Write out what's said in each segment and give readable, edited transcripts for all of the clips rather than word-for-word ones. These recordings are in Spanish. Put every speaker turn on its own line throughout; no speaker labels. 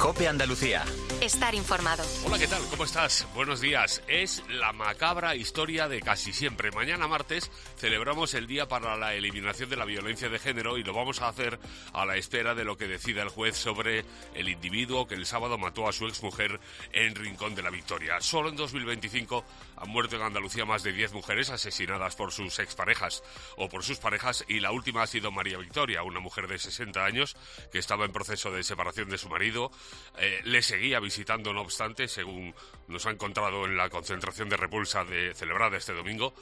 COPE Andalucía.
Estar informado.
Hola, ¿qué tal? ¿Cómo estás? Buenos días. Es la macabra historia de casi siempre. Mañana martes celebramos el Día para la Eliminación de la Violencia de Género y lo vamos a hacer a la espera de lo que decida el juez sobre el individuo que el sábado mató a su exmujer en Rincón de la Victoria. Solo en 2025 han muerto en Andalucía más de 10 mujeres asesinadas por sus exparejas o por sus parejas, y la última ha sido María Victoria, una mujer de 60 años que estaba en proceso de separación de su marido. Le seguía visitando, no obstante, según nos ha encontrado en la concentración de repulsa celebrada este domingo,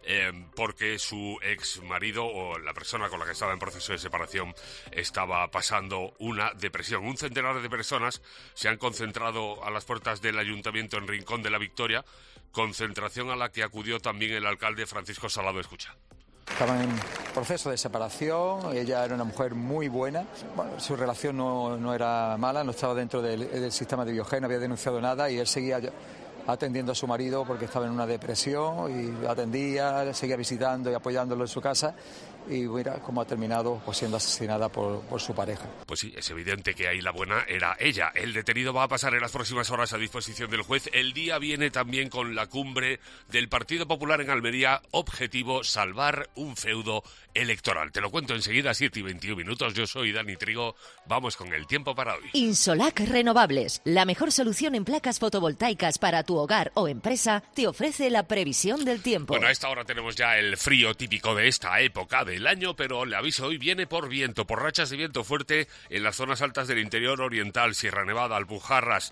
porque su ex marido o la persona con la que estaba en proceso de separación estaba pasando una depresión. Un centenar de personas se han concentrado a las puertas del ayuntamiento en Rincón de la Victoria, concentración a la que acudió también el alcalde Francisco Salado. Escucha.
Estaban en proceso de separación, ella era una mujer muy buena, bueno, su relación no era mala, no estaba dentro del sistema de Biogen, no había denunciado nada y él seguía atendiendo a su marido porque estaba en una depresión y atendía, seguía visitando y apoyándolo en su casa. Y mira cómo ha terminado pues, siendo asesinada por su pareja.
Pues sí, es evidente que ahí la buena era ella. El detenido va a pasar en las próximas horas a disposición del juez. El día viene también con la cumbre del Partido Popular en Almería. Objetivo: salvar un feudo electoral. Te lo cuento enseguida, 7:21. Yo soy Dani Trigo. Vamos con el tiempo para hoy.
Insolac Renovables, la mejor solución en placas fotovoltaicas para tu hogar o empresa, te ofrece la previsión del tiempo.
Bueno, a esta hora tenemos ya el frío típico de esta época del año, pero le aviso, hoy viene por viento, por rachas de viento fuerte en las zonas altas del interior oriental, Sierra Nevada, Alpujarras,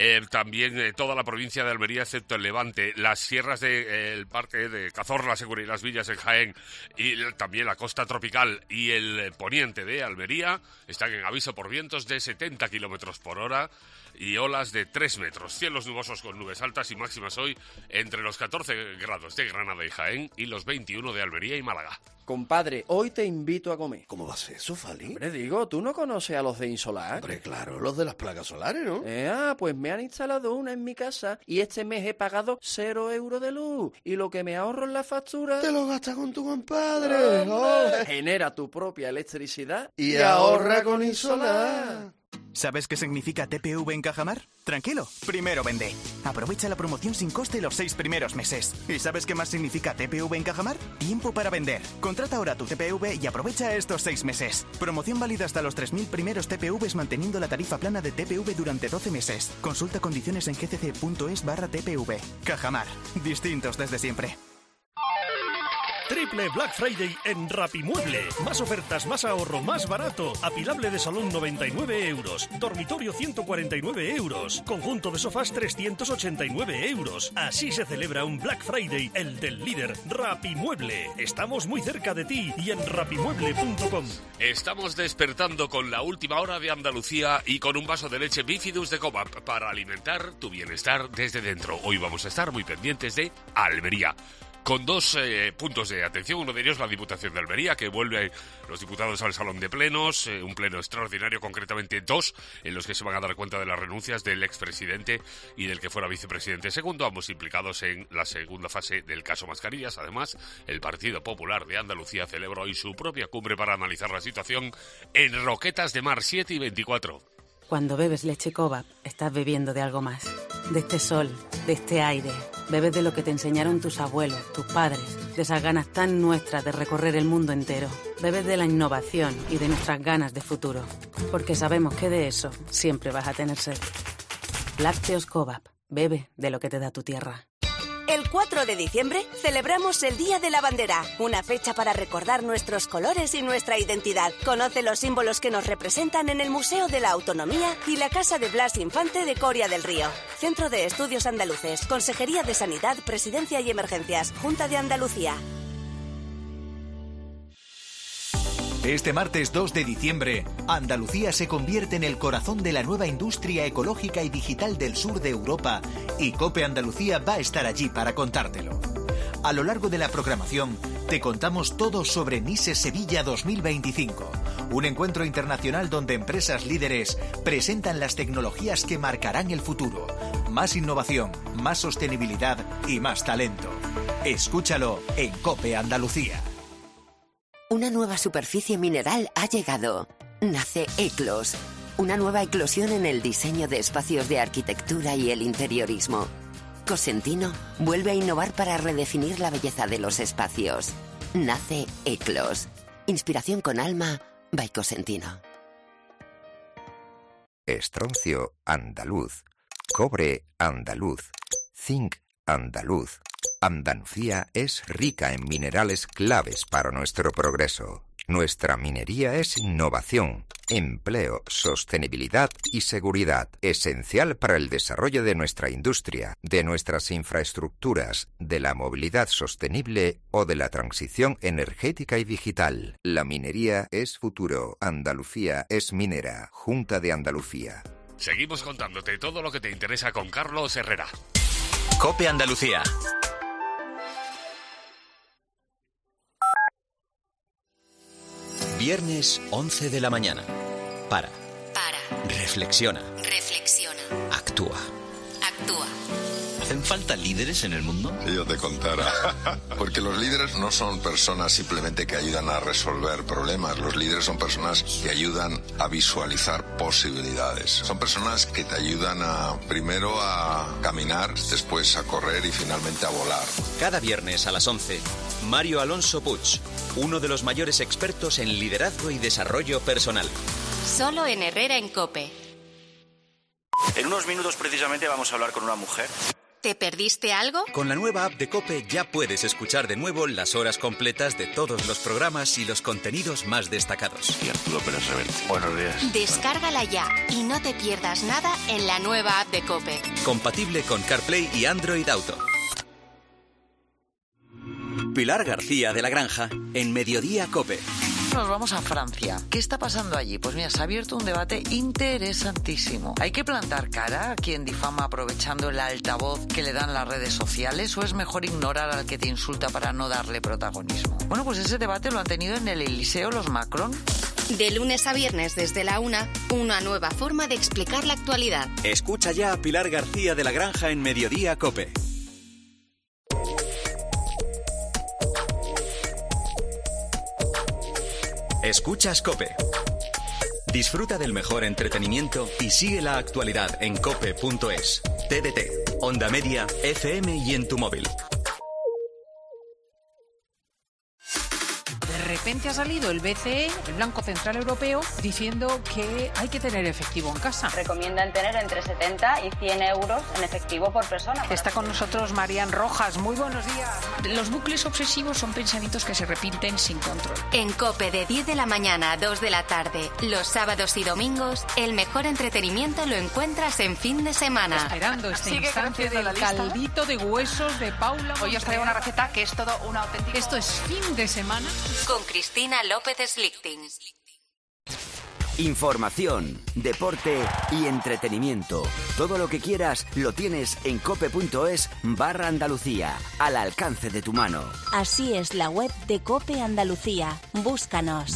también toda la provincia de Almería excepto el Levante, las sierras del parque de Cazorla, Segura y Las Villas en Jaén, y también la costa tropical y el poniente de Almería están en aviso por vientos de 70 kilómetros por hora y olas de 3 metros. Cielos nubosos con nubes altas y máximas hoy entre los 14 grados de Granada y Jaén y los 21 de Almería y Málaga.
Compadre, hoy te invito a comer.
¿Cómo va a ser eso, Fali?
Hombre, digo, ¿tú no conoces a los de Insolac?
Hombre, claro, los de las placas solares, ¿no?
Pues me han instalado una en mi casa y este mes he pagado 0 euros de luz. Y lo que me ahorro en la factura...
Te lo gastas con tu compadre.
Genera tu propia electricidad
y ahorra con Insolac.
¿Sabes qué significa TPV en Cajamar? Tranquilo, primero vende. Aprovecha la promoción sin coste los 6 primeros meses. ¿Y sabes qué más significa TPV en Cajamar? Tiempo para vender. Contrata ahora tu TPV y aprovecha estos 6 meses. Promoción válida hasta los 3.000 primeros TPVs manteniendo la tarifa plana de TPV durante 12 meses. Consulta condiciones en gcc.es/TPV. Cajamar. Distintos desde siempre.
Triple Black Friday en Rapimueble. Más ofertas, más ahorro, más barato. Apilable de salón 99 euros. Dormitorio 149 euros. Conjunto de sofás 389 euros. Así se celebra un Black Friday, el del líder, Rapimueble. Estamos muy cerca de ti y en rapimueble.com.
Estamos despertando con la última hora de Andalucía y con un vaso de leche Bifidus de Cobap para alimentar tu bienestar desde dentro. Hoy vamos a estar muy pendientes de Almería, con dos puntos de atención. Uno de ellos, la Diputación de Almería, que vuelve los diputados al Salón de Plenos, un pleno extraordinario, concretamente 2, en los que se van a dar cuenta de las renuncias del expresidente y del que fuera vicepresidente segundo, ambos implicados en la segunda fase del caso Mascarillas. Además, el Partido Popular de Andalucía celebra hoy su propia cumbre para analizar la situación en Roquetas de Mar, 7:24.
Cuando bebes leche Cobap, estás bebiendo de algo más. De este sol, de este aire. Bebes de lo que te enseñaron tus abuelos, tus padres. De esas ganas tan nuestras de recorrer el mundo entero. Bebes de la innovación y de nuestras ganas de futuro. Porque sabemos que de eso siempre vas a tener sed. Lácteos Cobap. Bebe de lo que te da tu tierra.
El 4 de diciembre celebramos el Día de la Bandera, una fecha para recordar nuestros colores y nuestra identidad. Conoce los símbolos que nos representan en el Museo de la Autonomía y la Casa de Blas Infante de Coria del Río. Centro de Estudios Andaluces, Consejería de Sanidad, Presidencia y Emergencias, Junta de Andalucía.
Este martes 2 de diciembre, Andalucía se convierte en el corazón de la nueva industria ecológica y digital del sur de Europa y COPE Andalucía va a estar allí para contártelo. A lo largo de la programación, te contamos todo sobre NISE Sevilla 2025, un encuentro internacional donde empresas líderes presentan las tecnologías que marcarán el futuro. Más innovación, más sostenibilidad y más talento. Escúchalo en COPE Andalucía.
Una nueva superficie mineral ha llegado. Nace Eclos,
Una nueva eclosión en el diseño de espacios de arquitectura y el interiorismo. Cosentino vuelve a innovar para redefinir la belleza de los espacios. Nace Eclos. Inspiración con alma by Cosentino.
Estroncio andaluz. Cobre andaluz. Zinc andaluz. Andalucía es rica en minerales claves para nuestro progreso. Nuestra minería es innovación, empleo, sostenibilidad y seguridad, esencial para el desarrollo de nuestra industria, de nuestras infraestructuras, de la movilidad sostenible o de la transición energética y digital. La minería es futuro. Andalucía es minera. Junta de Andalucía.
Seguimos contándote todo lo que te interesa con Carlos Herrera.
COPE Andalucía. Viernes 11 de la mañana. Para. Reflexiona. Actúa. ¿Hacen falta líderes en el mundo?
Si yo te contara. Porque los líderes no son personas simplemente que ayudan a resolver problemas. Los líderes son personas que ayudan a visualizar posibilidades. Son personas que te ayudan primero a caminar, después a correr y finalmente a volar.
Cada viernes a las 11, Mario Alonso Puig, uno de los mayores expertos en liderazgo y desarrollo personal.
Solo en Herrera en COPE.
En unos minutos precisamente vamos a hablar con una mujer.
¿Te perdiste algo?
Con la nueva app de COPE ya puedes escuchar de nuevo las horas completas de todos los programas y los contenidos más destacados.
Y Arturo Pérez Reverte. Buenos días.
Descárgala ya y no te pierdas nada en la nueva app de COPE.
Compatible con CarPlay y Android Auto. Pilar García de la Granja en Mediodía COPE.
Nos vamos a Francia. ¿Qué está pasando allí? Pues mira, se ha abierto un debate interesantísimo. ¿Hay que plantar cara a quien difama aprovechando el altavoz que le dan las redes sociales o es mejor ignorar al que te insulta para no darle protagonismo? Bueno, pues ese debate lo han tenido en el Eliseo los Macron.
De lunes a viernes desde la 1, una nueva forma de explicar la actualidad.
Escucha ya a Pilar García de la Granja en Mediodía COPE. Escuchas COPE. Disfruta del mejor entretenimiento y sigue la actualidad en cope.es, TDT, Onda Media, FM y en tu móvil.
De repente ha salido el BCE, el Banco Central Europeo, diciendo que hay que tener efectivo en casa.
Recomiendan tener entre 70 y 100 euros en efectivo por persona.
Está con nosotros Marian Rojas. Muy buenos días.
Los bucles obsesivos son pensamientos que se repiten sin control.
En COPE de 10 de la mañana a 2 de la tarde, los sábados y domingos, el mejor entretenimiento lo encuentras en fin de semana.
Esperando este instante del caldito de huesos de Paula.
Hoy os traigo una receta que es todo una auténtica...
Esto es fin de semana.
Con Cristina López Slichting.
Información, deporte y entretenimiento. Todo lo que quieras lo tienes en cope.es/Andalucía, al alcance de tu mano.
Así es la web de COPE Andalucía. Búscanos.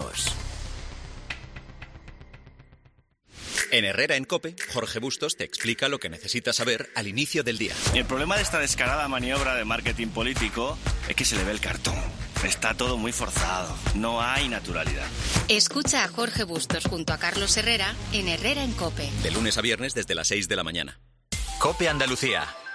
En Herrera en COPE, Jorge Bustos te explica lo que necesitas saber al inicio del día.
El problema de esta descarada maniobra de marketing político es que se le ve el cartón. Está todo muy forzado, no hay naturalidad.
Escucha a Jorge Bustos junto a Carlos Herrera en Herrera en COPE.
De lunes a viernes desde las 6 de la mañana.
COPE Andalucía.